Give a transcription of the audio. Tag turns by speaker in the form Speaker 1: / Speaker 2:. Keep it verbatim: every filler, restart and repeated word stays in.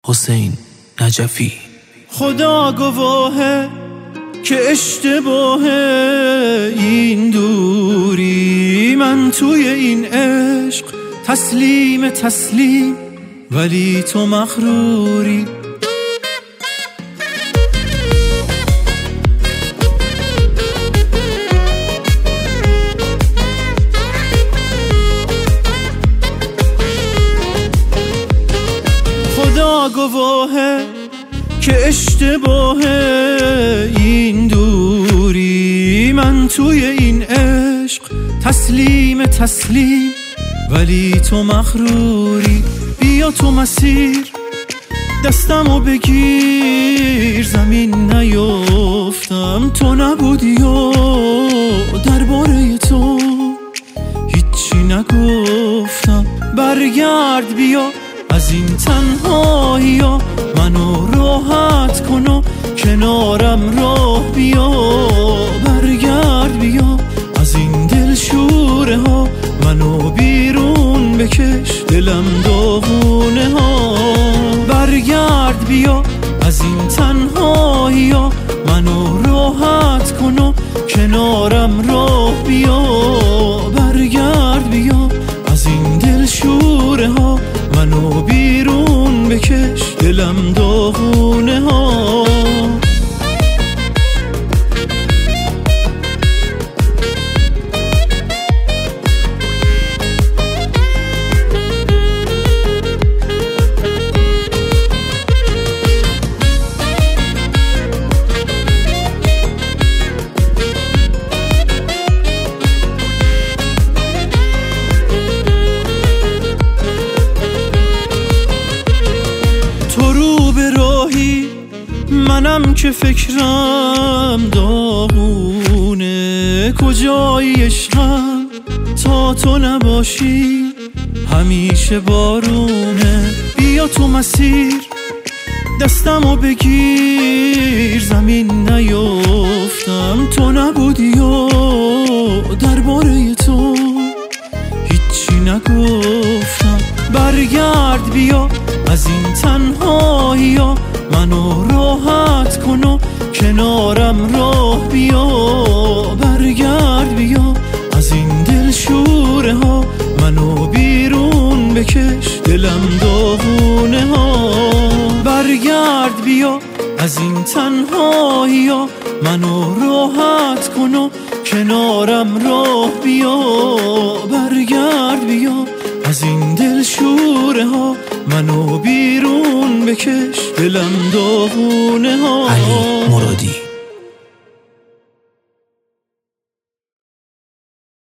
Speaker 1: حسین نجفی.
Speaker 2: خدا گواهه که اشتباهه این دوری، من توی این عشق تسلیم تسلیم ولی تو مغروری. خدا گواهه که اشتباهه این دوری، من توی این عشق تسلیم تسلیم ولی تو مغروری. بیا تو مسیر دستمو بگیر، زمین نیفتم تو نبودی و درباره تو هیچی نگفتم. برگرد بیا از این تنهایی ها، منو راحت کن و کنارم راه بیا. برگرد بیا از این دل شوره ها، منو بیرون بکش دلم داغونه ها. برگرد بیا از این تنهایی ها، منو راحت کن و کنارم راه بیا. برگرد بیا از این دل شوره ها، منو بیرون بکش دلم داغونه ها. منم که فکرم داغونه، کجایی عشقم تا تو نباشی همیشه بارونه. بیا تو مسیر دستمو بگیر، زمین نیفتم تو نبودی و درباره تو هیچی نگفتم. برگرد بیا از این تنهایی ها، منو راحت کن و کنارم راه بیا. برگرد بیا از این دل شوره ها، منو بیرون بکش دلم داغونه ها. برگرد بیا از این تنهایی ها، منو راحت کن و کنارم راه بیا. برگرد بیا از این دل شوره ها، منو بیرون بکش دلم داغونه ها.
Speaker 1: علی مرادی.